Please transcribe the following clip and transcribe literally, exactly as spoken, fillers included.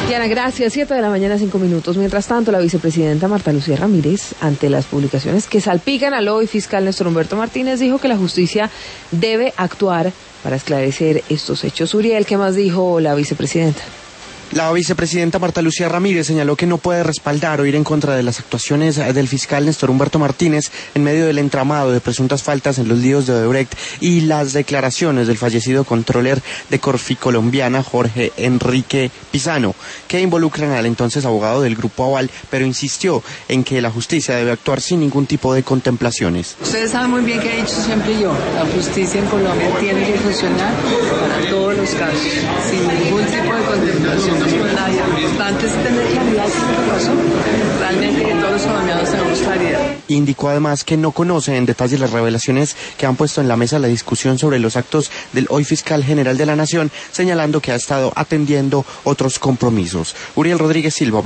Diana, gracias. Siete de la mañana, cinco minutos. Mientras tanto, la vicepresidenta Marta Lucía Ramírez, ante las publicaciones que salpican al hoy fiscal Néstor Humberto Martínez, dijo que la justicia debe actuar para esclarecer estos hechos. Uriel, ¿qué más dijo la vicepresidenta? La vicepresidenta Marta Lucía Ramírez señaló que no puede respaldar o ir en contra de las actuaciones del fiscal Néstor Humberto Martínez en medio del entramado de presuntas faltas en los líos de Odebrecht y las declaraciones del fallecido controler de Corfi Colombiana, Jorge Enrique Pizano, que involucran al entonces abogado del Grupo Aval, pero insistió en que la justicia debe actuar sin ningún tipo de contemplaciones. Ustedes saben muy bien que he dicho siempre yo, la justicia en Colombia tiene que funcionar para todos los casos, sin ningún tipo de contemplación. Lo importante es tener claridad de lo que pasó. Realmente que todos los colombianos tenemos claridad. Indicó además que no conoce en detalle las revelaciones que han puesto en la mesa la discusión sobre los actos del hoy fiscal general de la Nación, señalando que ha estado atendiendo otros compromisos. Uriel Rodríguez Silva.